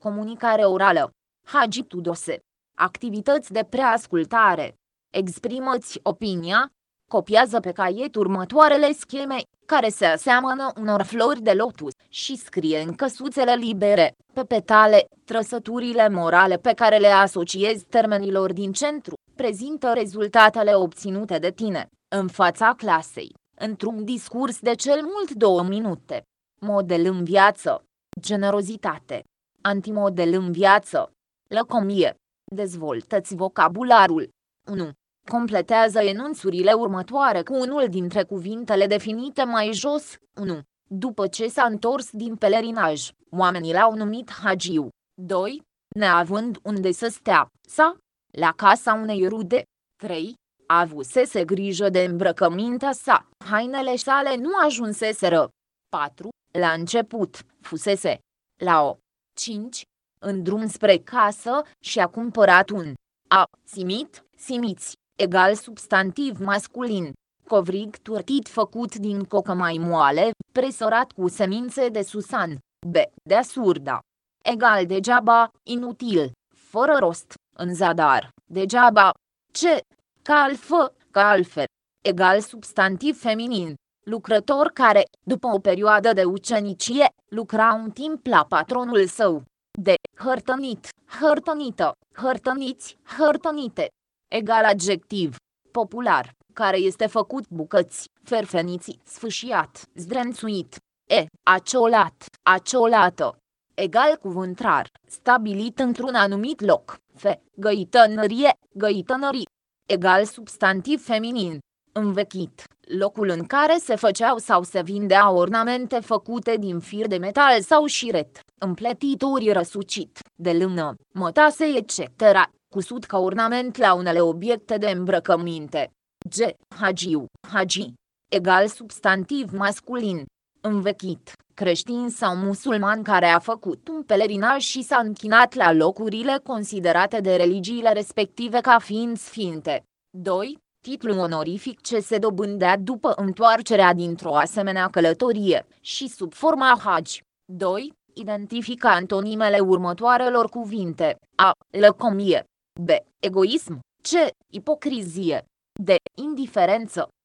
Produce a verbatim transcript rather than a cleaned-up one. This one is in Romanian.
comunicare orală. Hagi Tudose. Activități de preascultare. Exprimă-ți opinia. Copiază pe caiet următoarele scheme, care se aseamănă unor flori de lotus, și scrie în căsuțele libere, pe petale, trăsăturile morale pe care le asociezi termenilor din centru. Prezintă rezultatele obținute de tine, în fața clasei, într-un discurs de cel mult două minute. Model în viață. Generozitate. Antimodel în viață. Lăcomie. Dezvoltă-ți vocabularul. unu. Completează enunțurile următoare cu unul dintre cuvintele definite mai jos. unu. După ce s-a întors din pelerinaj, oamenii l-au numit Hagiu. doi. Neavând unde să stea, sa, la casa unei rude. trei. Avusese grijă de îmbrăcămintea sa, hainele sale nu ajunseseră. patru. La început, fusese la o. cinci. În drum spre casă și-a cumpărat un a. Simit, simiți, egal substantiv masculin. Covrig turtit făcut din cocă mai moale, presărat cu semințe de susan. B. De surda. Egal degeaba, inutil, fără rost, în zadar, degeaba. C. Calfă, calfe. Egal substantiv feminin. Lucrător care, după o perioadă de ucenicie, lucra un timp la patronul său. De. Hărtănit, hărtănită, hărtăniți, hărtănite. Egal adjectiv. Popular, care este făcut bucăți, ferfeniți, sfâșiat, zdrențuit. E. Aciolat, aciolată. Egal cuvântrar, stabilit într-un anumit loc. F. Găitănărie, găitănării. Egal substantiv feminin. Învechit, locul în care se făceau sau se vindeau ornamente făcute din fir de metal sau șiret, împletituri răsucit, de lână, mătase et cetera, cusut ca ornament la unele obiecte de îmbrăcăminte. G. Hagiu, hagi. Egal substantiv masculin. Învechit, creștin sau musulman care a făcut un pelerinaj și s-a închinat la locurile considerate de religiile respective ca fiind sfinte. doi. Titlu onorific ce se dobândea după întoarcerea dintr-o asemenea călătorie, și sub forma hagi. doi. Identifică antonimele următoarelor cuvinte. A. Lăcomie. B. Egoism. C. Ipocrizie. D. Indiferență.